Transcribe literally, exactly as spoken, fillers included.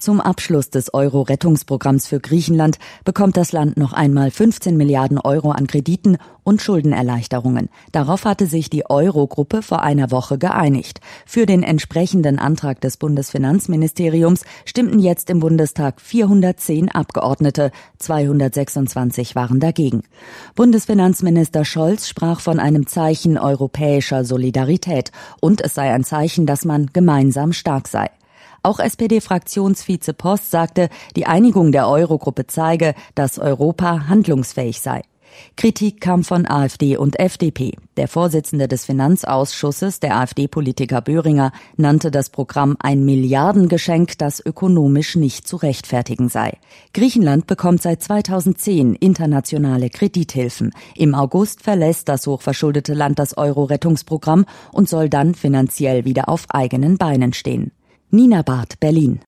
Zum Abschluss des Euro-Rettungsprogramms für Griechenland bekommt das Land noch einmal fünfzehn Milliarden Euro an Krediten und Schuldenerleichterungen. Darauf hatte sich die Euro-Gruppe vor einer Woche geeinigt. Für den entsprechenden Antrag des Bundesfinanzministeriums stimmten jetzt im Bundestag vierhundertzehn Abgeordnete, zweihundertsechsundzwanzig waren dagegen. Bundesfinanzminister Scholz sprach von einem Zeichen europäischer Solidarität und es sei ein Zeichen, dass man gemeinsam stark sei. Auch S P D-Fraktionsvize Post sagte, die Einigung der Eurogruppe zeige, dass Europa handlungsfähig sei. Kritik kam von AfD und F D P. Der Vorsitzende des Finanzausschusses, der AfD-Politiker Böhringer, nannte das Programm ein Milliardengeschenk, das ökonomisch nicht zu rechtfertigen sei. Griechenland bekommt seit zweitausendzehn internationale Kredithilfen. Im August verlässt das hochverschuldete Land das Euro-Rettungsprogramm und soll dann finanziell wieder auf eigenen Beinen stehen. Nina Barth, Berlin.